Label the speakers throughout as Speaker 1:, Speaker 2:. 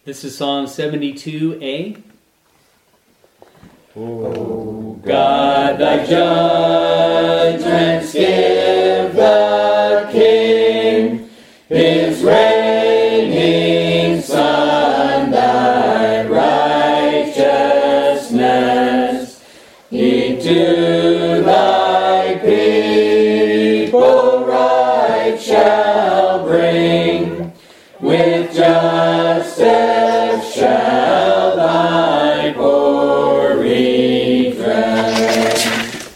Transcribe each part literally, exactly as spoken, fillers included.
Speaker 1: This is Psalm seventy-two A. O God, thy judgments give the King his reigning Son, thy righteousness. He to thy people right shall bring, with justice shall thy poor redress.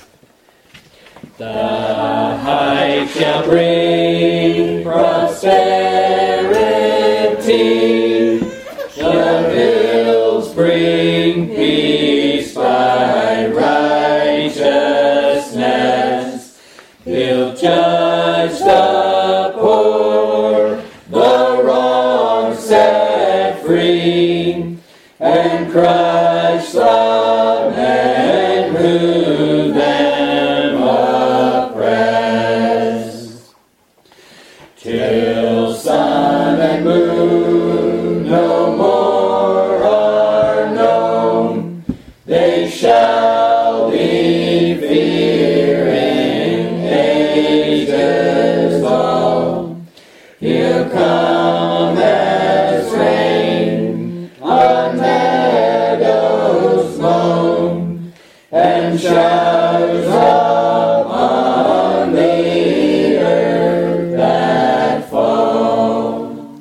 Speaker 1: The height shall bring prosperity, the hills bring peace by righteousness. He'll judge the poor, the wrong set free, and crush the men who them oppress. Till sun and moon no more are known, they shall be fearing ages long. He'll come as rain on meadows mown, and showers upon the earth that fall.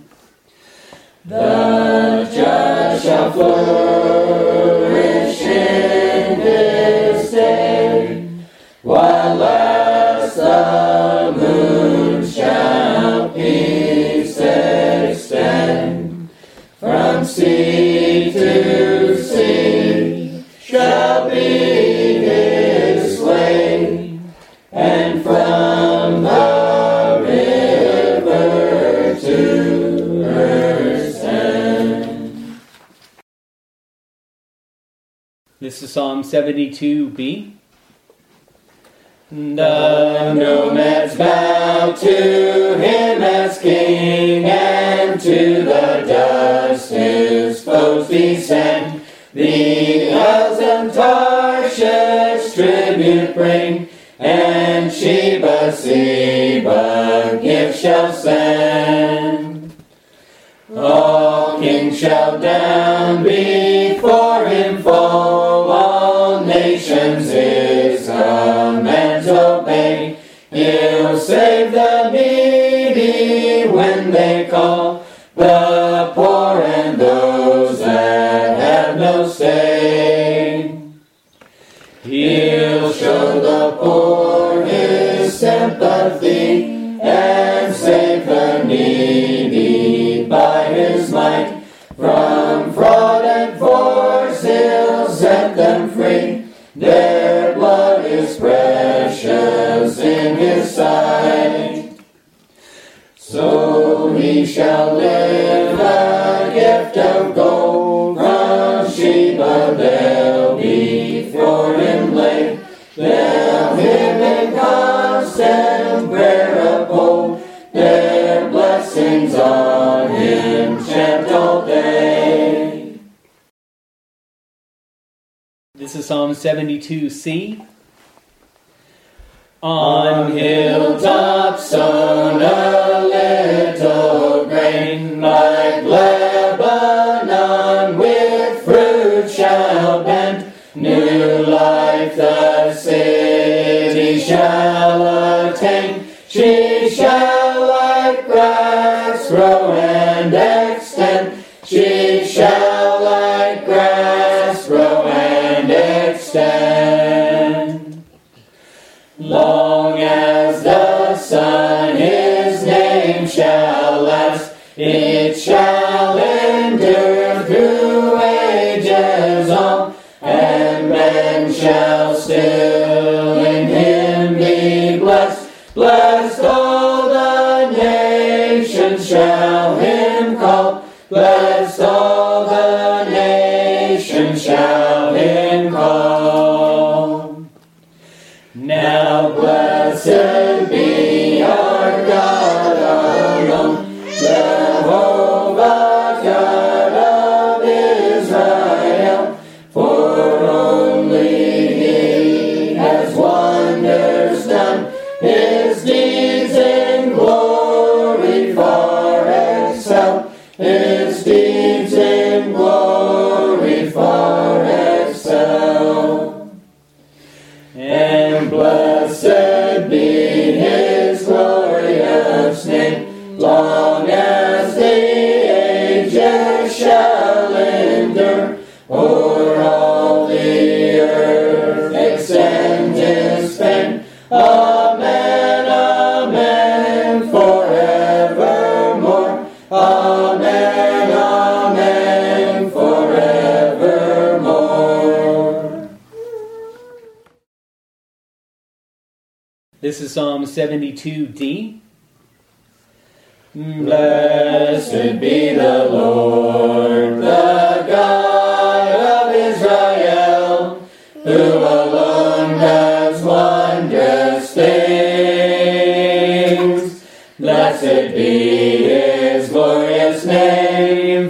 Speaker 1: The just shall flourish in his day, while lasts the moon shall peace extend. From sea to sea shall be his sway, and from the river to earth's end. This is Psalm seventy-two B. The nomads bow to him as king, and to the dust his foes descend. The isles and Tarshish tribute bring, and Sheba, Seba gifts shall send. All kings shall down before him fall, all nations his commands obey. He'll save the needy when they call, the poor and those that have no say. He'll show the poor his sympathy, and save the needy by his might. From fraud and force he'll set them free, their blood is precious in his sight. So he shall live a gift of gold, from Sheba they'll before him lay. They'll him in constant prayer uphold, their blessings on him chant all day. This is Psalm seventy-two C. On hilltops sown a little grain, like Lebanon with fruit shall bend. New life the city shall attain, she shall like grass grow and extend. She shall like grass grow and extend. Long as the sun his name shall last, it shall endure through ages on, and men shall still in him be blessed. Blessed all the nations shall him call, blessed all the nations shall him call. Now blessed be our God alone, Jehovah God
Speaker 2: shall endure. O'er all the earth extend his fame. Amen, amen, forevermore. Amen, amen, forevermore.
Speaker 1: This is Psalm seventy-two D.
Speaker 2: Blessed be the Lord, the God of Israel, who alone does wondrous things. Blessed be his glorious name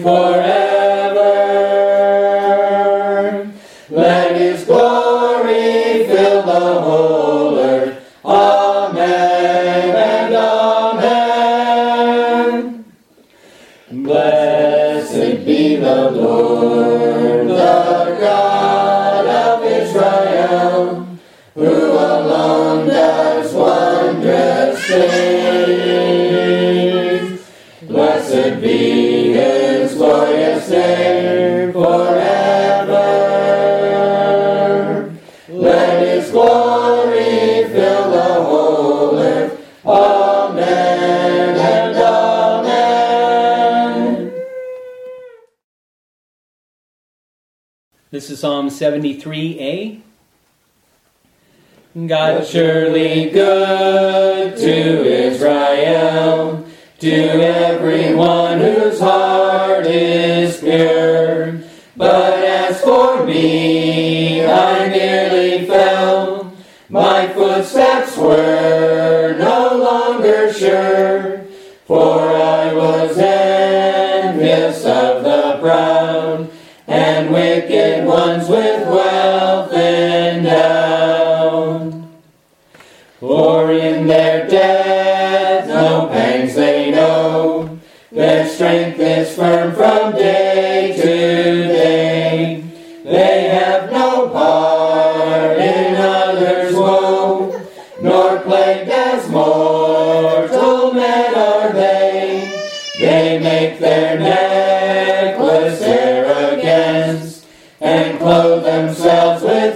Speaker 2: forever. Let his glory fill the whole earth. Amen and amen. Blessed be the Lord, the God of Israel, who alone does wondrous things. Blessed be his glorious name forever. Let his glory fill the whole earth. Amen and amen.
Speaker 1: This is Psalm seventy-three A. God surely good to Israel, to everyone whose heart is pure. But as for me, I nearly fell. My footsteps were no longer sure, for I was envious of the proud and wicked ones with wealth endowed. For in their death no pangs they know, their strength is firm from day to day. They have no part in others' woe, nor plagued as mortal men are they. They make their necklace arrogance, and clothe themselves with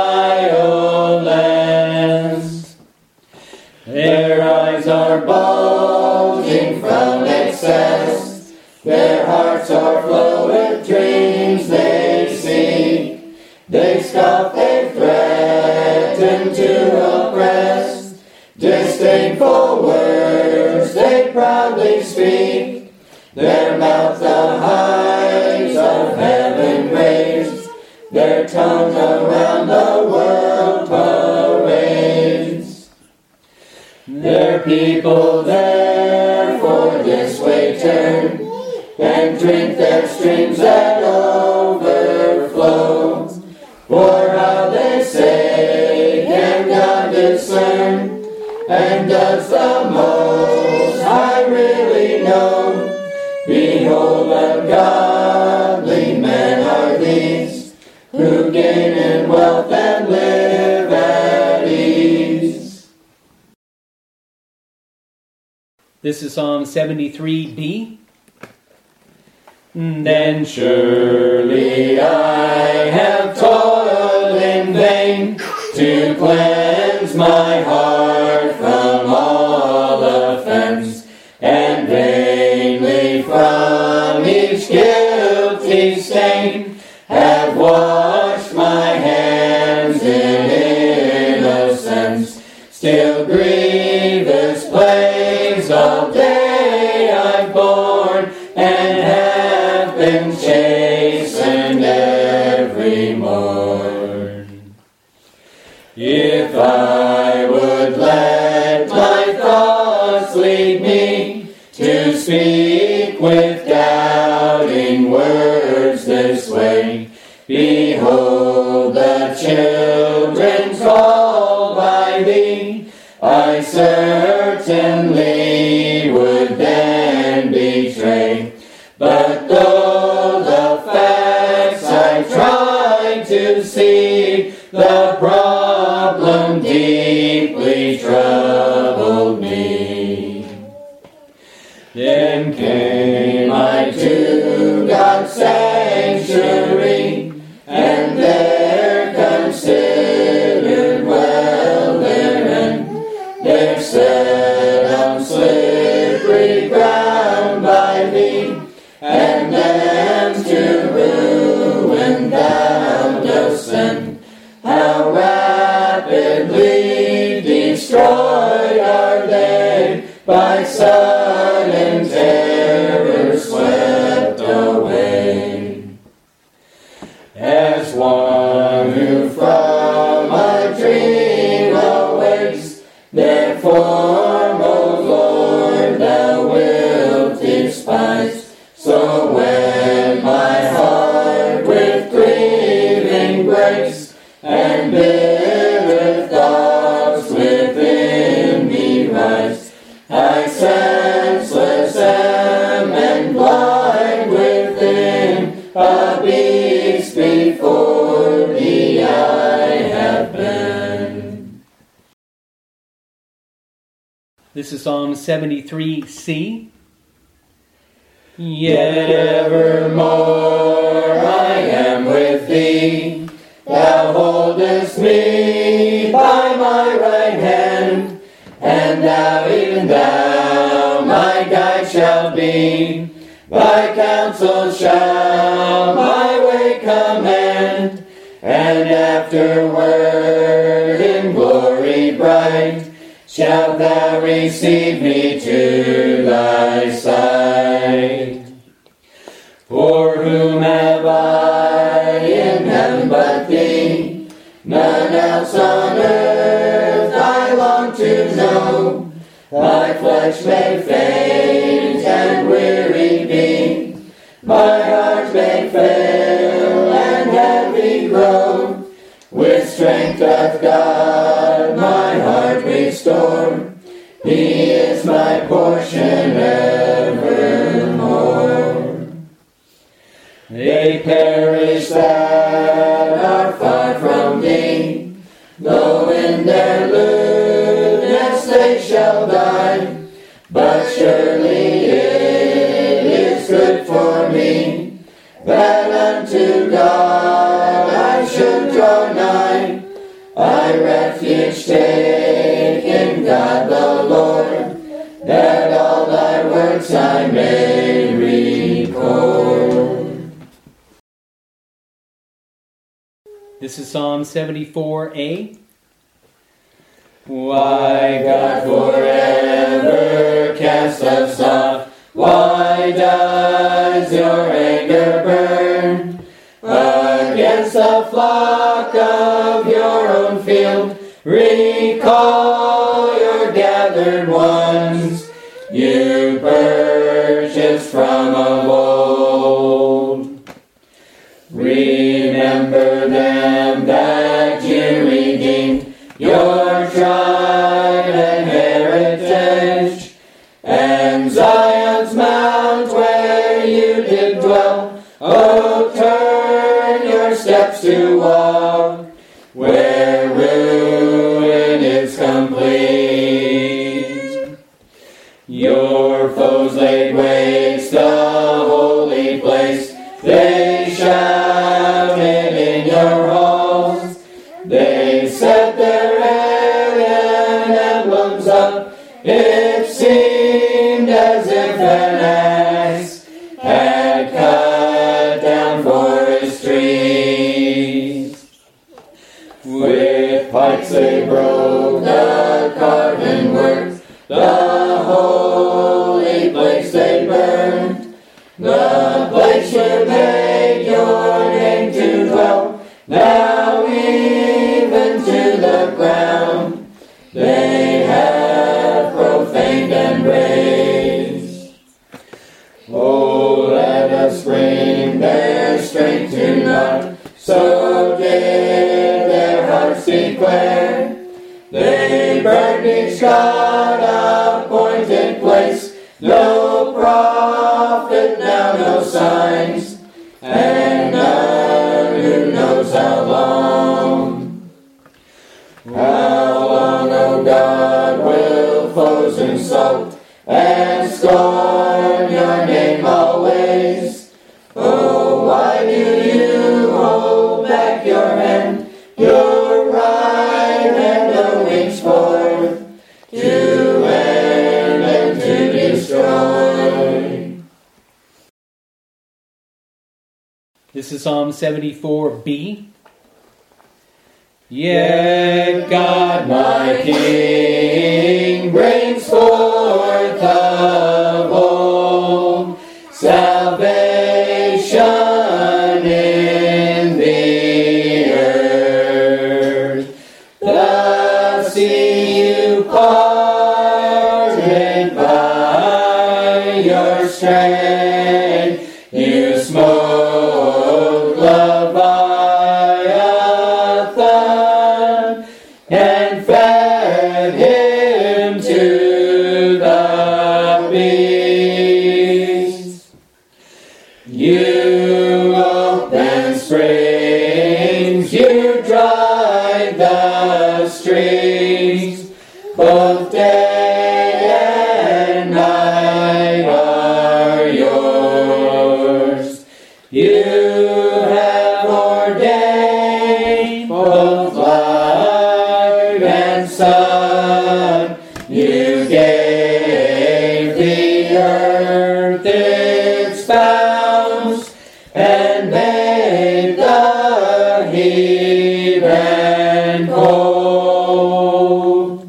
Speaker 1: violence. Their eyes are bulging from excess, their hearts are full with dreams they see. They scoff, they threaten to oppress, disdainful words they proudly speak. Their mouth the heights of heaven raised, their tongue around the world parades. Their people therefore this way turn, and drink their streams that overflow. For how they say, can God discern? And does the Most High really know? Behold, ungodly men are these, who gain in wealth and live at ease. This is Psalm seventy-three B.
Speaker 2: Then surely I have toiled in vain to cleanse my heart from all offense, and vainly from each guilty stain have washed my hands in innocence. Still grievous plagues all day I've borne, and have been chastened every morn. If I would let my thoughts lead me to speak with doubting words this way, behold the children called by thee, I certainly would then betray. But though the facts I tried to see, the problem deeply troubled me. Then came I to God a beast before thee I have been.
Speaker 1: This is Psalm seventy-three C.
Speaker 2: Yet evermore I am with thee. Thou holdest me by my right hand, and thou, even thou, my guide shalt be. Thy counsel shall my way command, and afterward in glory bright shalt thou receive me to thy sight. For whom have I in heaven but thee? None else on earth I long to know. My flesh may faint and weary be, my heart may fail and heavy grow. With strength doth God my heart restore. He is my portion evermore. They perish that are far from thee, though in their lewdness they shall die. But surely it is good for me that unto God I should draw nigh. I refuge take in God the Lord, that all thy works I may record.
Speaker 1: This is Psalm seventy-four A.
Speaker 2: Why, God, forever cast us off? Why does your anger burn against the flock of your own field? Recall your gathered ones, you purchased from of old. Remember them that you redeemed, your tribe and heritage, and Zion's mount where you did dwell. Oh, turn your steps to walk where ruin is complete. Your foes laid waste the holy place. They shouted in your halls. They set their alien emblems up. It seemed as if an axe had cut down forest trees. With pikes they broke the carven work. The holy place they burned. The place you made your name to dwell. Now even to the ground they have profaned and razed. Oh, let us bring their strength to naught. So did their hearts declare. They burned each God appointed place. No prophet now, no signs, and none who knows how long. How long, O God, will foes insult and scorn your name always? Oh, why do you hold back your hand, your right hand a reach forth to end and to destroy?
Speaker 1: This is Psalm seventy-four B. Yet God my King brings forth of old salvation in the earth. The sea you parted by your strength, you smote Leviathan and fed him to
Speaker 2: springs, you drive the streams, both day and night are yours. You have ordained both light and sun. You gave the earth its bounds and made the heathen cold.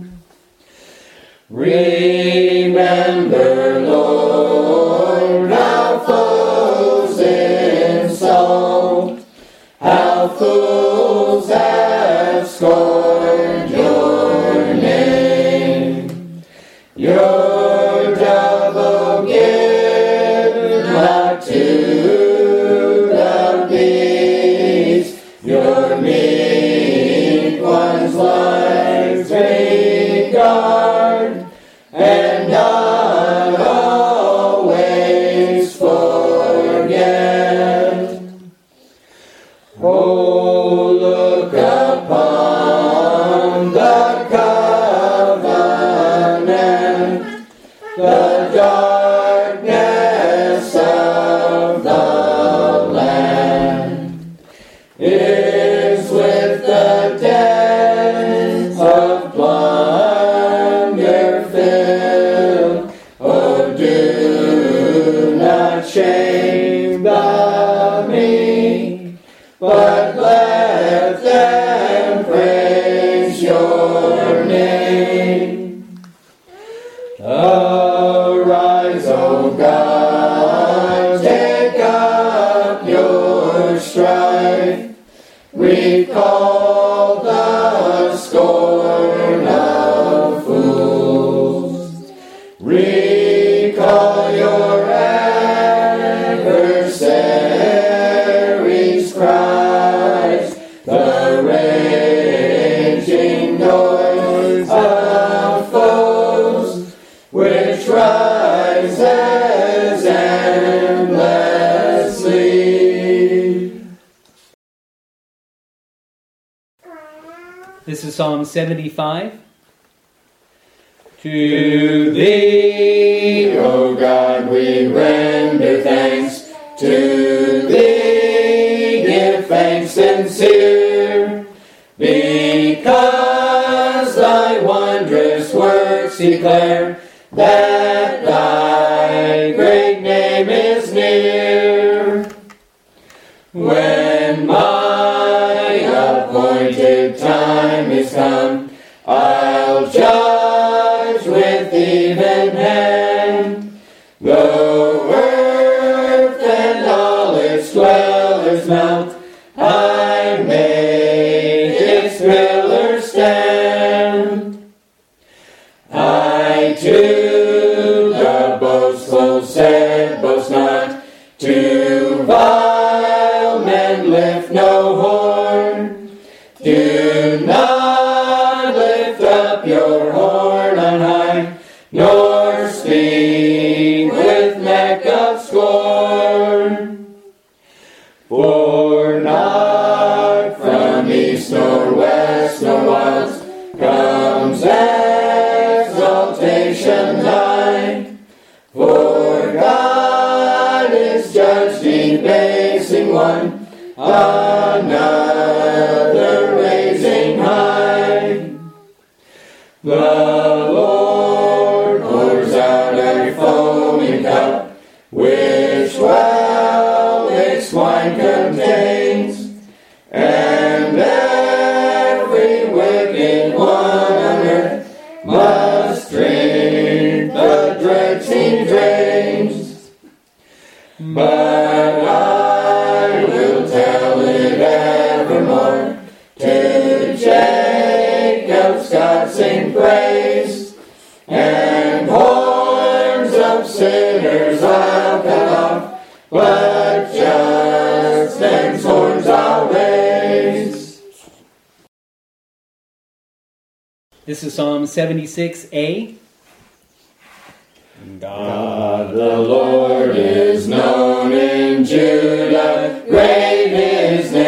Speaker 2: Remember, Lord, how foes insult, how fools have scorned your name. Your double gift not to the beast, your meek ones' lives regard, and not always forget. Oh, look upon the covenant, the darkness of the land is with the depths of plunder filled. Oh, do not shame the meek, but let them praise your name. Arise, O God, take up your strife, recall the scorn of fools, recall your adversaries' cries, the raging noise of foes, which rises endlessly.
Speaker 1: This is Psalm seventy-five.
Speaker 2: To thee, O God, we render thanks. To thee give thanks sincere, because thy wondrous works declare that thy great name is near. When my appointed time is come, I'll judge with even hand. Though earth and all its dwellers melt, I make its pillars stand. I to the boastful said, boast not. To vile men lift no horn. Do not lift up your horn on high, nor speak with neck of scorn. For not from east nor west nor west comes exaltation thine. For God is judge debasing one, another raising high. The Lord pours out a foaming cup, which well mixed wine contains, and every wicked one on earth must drink the dregs he drains. But I will tell it evermore, to Jacob's God sing praise, and horns of sinners I'll cut off, but just men's horns I'll raise.
Speaker 1: This is Psalm seventy-six A.
Speaker 2: God the Lord is known in Judah, great his name.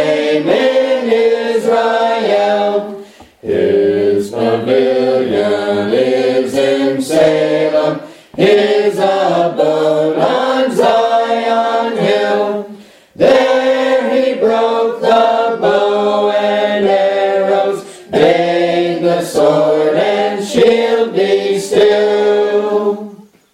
Speaker 2: broke the bow and arrows, bade the sword and shield be still.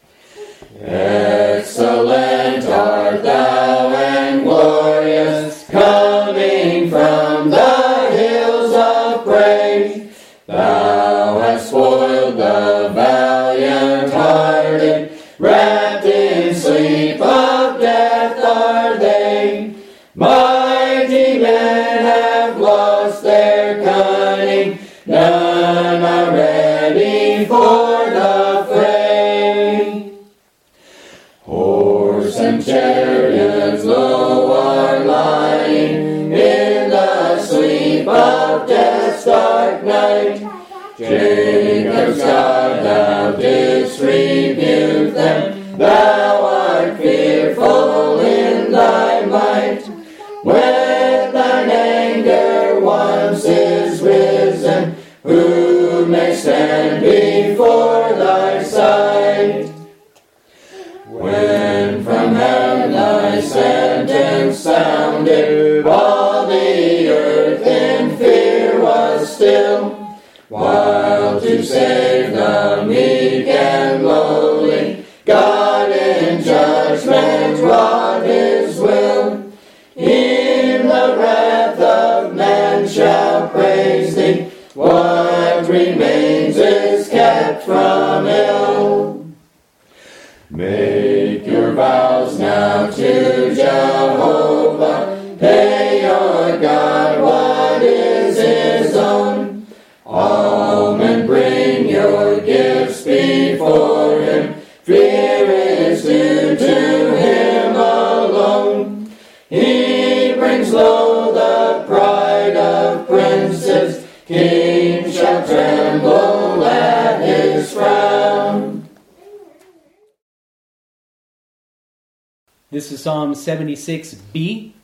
Speaker 2: Excellent art thou and glorious, coming from the hills of praise. Thou hast spoiled the valiant-hearted, wrapped in sleep of death are they. Mighty men have lost their cunning, none are ready for the fray. Horse and chariots low are lying in the sleep of death's dark night. Jacob's God, thou didst rebuke them, thou art fearful in thy might. When thine anger once is risen, who may stand before thy sight? When from heaven thy sentence sounded, all the earth in fear was still, while to save the meek and lowly, God in judgment wrought his will. In the wrath of man shall praise thee, what remains is kept from ill. Make your vows now to Jehovah, pay your God what is his own. All men bring your gifts before him, fear is due to him alone. He brings low the pride of princes, kings shall tremble at his frown.
Speaker 1: This is Psalm seventy-six B.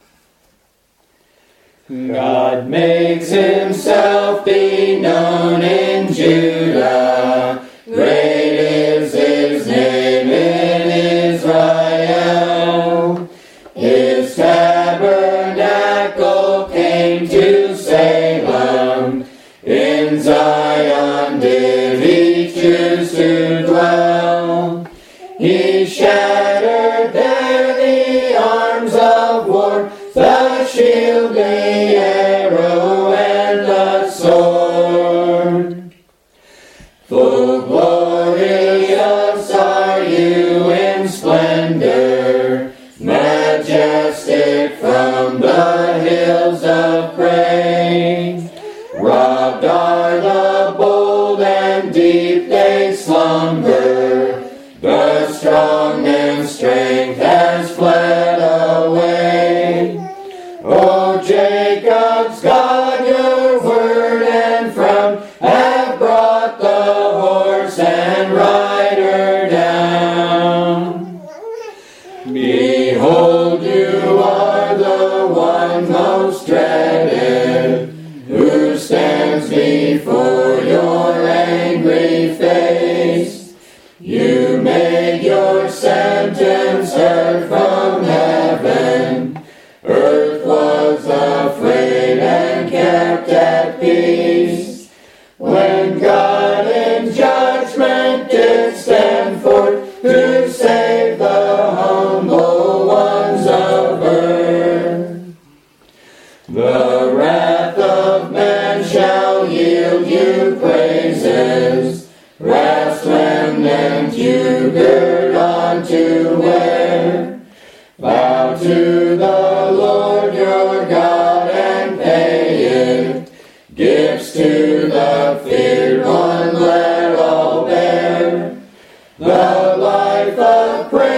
Speaker 2: God makes himself be known in Judah, great is his name in Israel. His tabernacle came to Salem, in Zion did he choose to dwell. He shattered there the arms of war, the shield, the arrow, and the sword. Full glorious are you in splendor, majestic from the hills of praise. Robbed are the bold and deep they slumber, the strong man's strength has fled away. O Jacob's God, your word and frown have brought the horse and rider down. Behold, you are the one most dreaded, who stands before your angry face. You made your sentence heard from heaven, earth was afraid and kept at peace. When God in judgment did stand forth to save the humble ones of earth, the wrath of man shall yield you praises, resplendent you gird on to wear. Bow to the Lord your God and pay it, gifts to the feared one let all bear. The life of praise